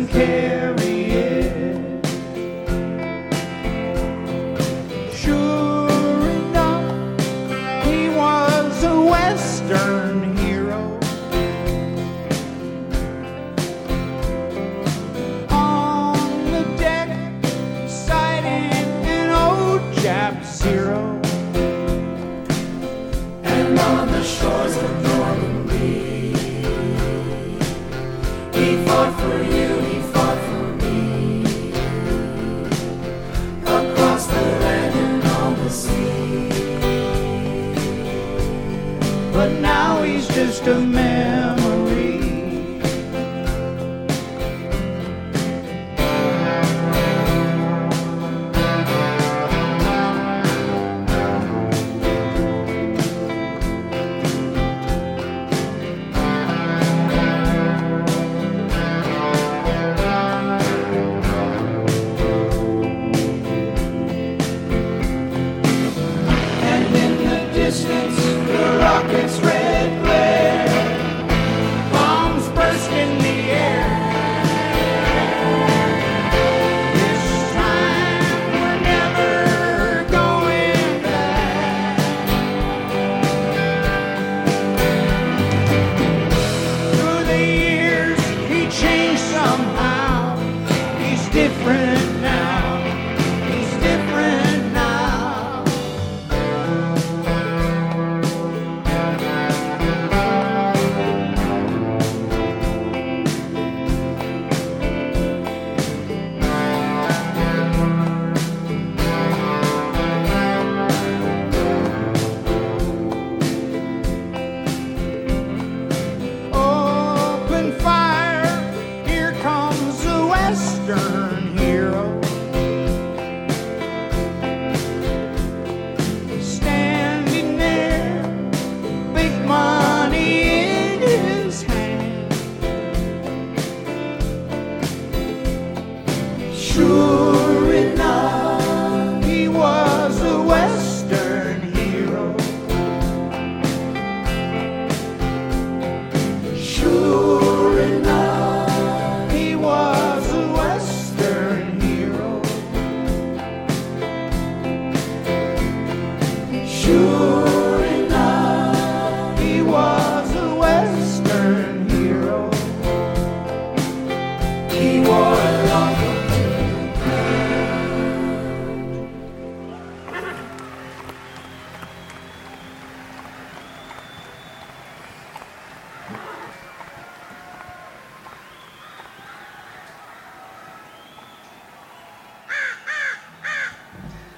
couldn't carry it. Sure enough, he was a Western hero. On the deck, sighting an old Jap Zero. And on the shores of Normandy, he fought for you, he fought for me. Across the land and on the sea. But now he's just a memory. Distance, the rocket's red glare, bombs burst in the air. This time we're never going back. Through the years he changed somehow. He's different now. He's different now. Open fire, here comes a Western hero. Standing there, big money in his hand. Sure